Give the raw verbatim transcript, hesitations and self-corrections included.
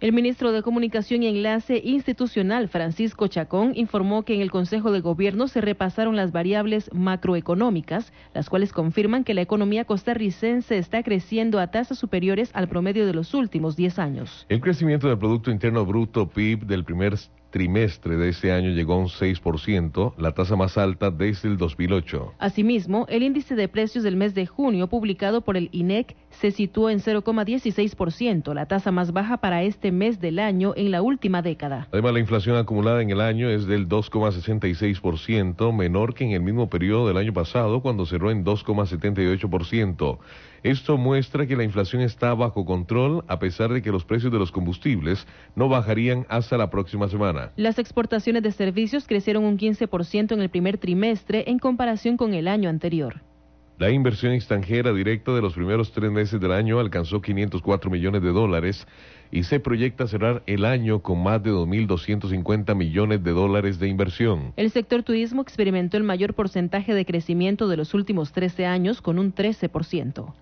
El ministro de Comunicación y Enlace Institucional, Francisco Chacón, informó que en el Consejo de Gobierno se repasaron las variables macroeconómicas, las cuales confirman que la economía costarricense está creciendo a tasas superiores al promedio de los últimos diez años. El crecimiento del Producto Interno Bruto P I B del primer trimestre de este año llegó a un seis por ciento, la tasa más alta desde el dos mil ocho. Asimismo, el índice de precios del mes de junio publicado por el I N E C se situó en cero coma dieciséis por ciento, la tasa más baja para este mes del año en la última década. Además, la inflación acumulada en el año es del dos coma sesenta y seis por ciento, menor que en el mismo periodo del año pasado, cuando cerró en dos coma setenta y ocho por ciento. Esto muestra que la inflación está bajo control, a pesar de que los precios de los combustibles no bajarían hasta la próxima semana. Las exportaciones de servicios crecieron un quince por ciento en el primer trimestre en comparación con el año anterior. La inversión extranjera directa de los primeros tres meses del año alcanzó quinientos cuatro millones de dólares y se proyecta cerrar el año con más de dos mil doscientos cincuenta millones de dólares de inversión. El sector turismo experimentó el mayor porcentaje de crecimiento de los últimos trece años, con un trece por ciento.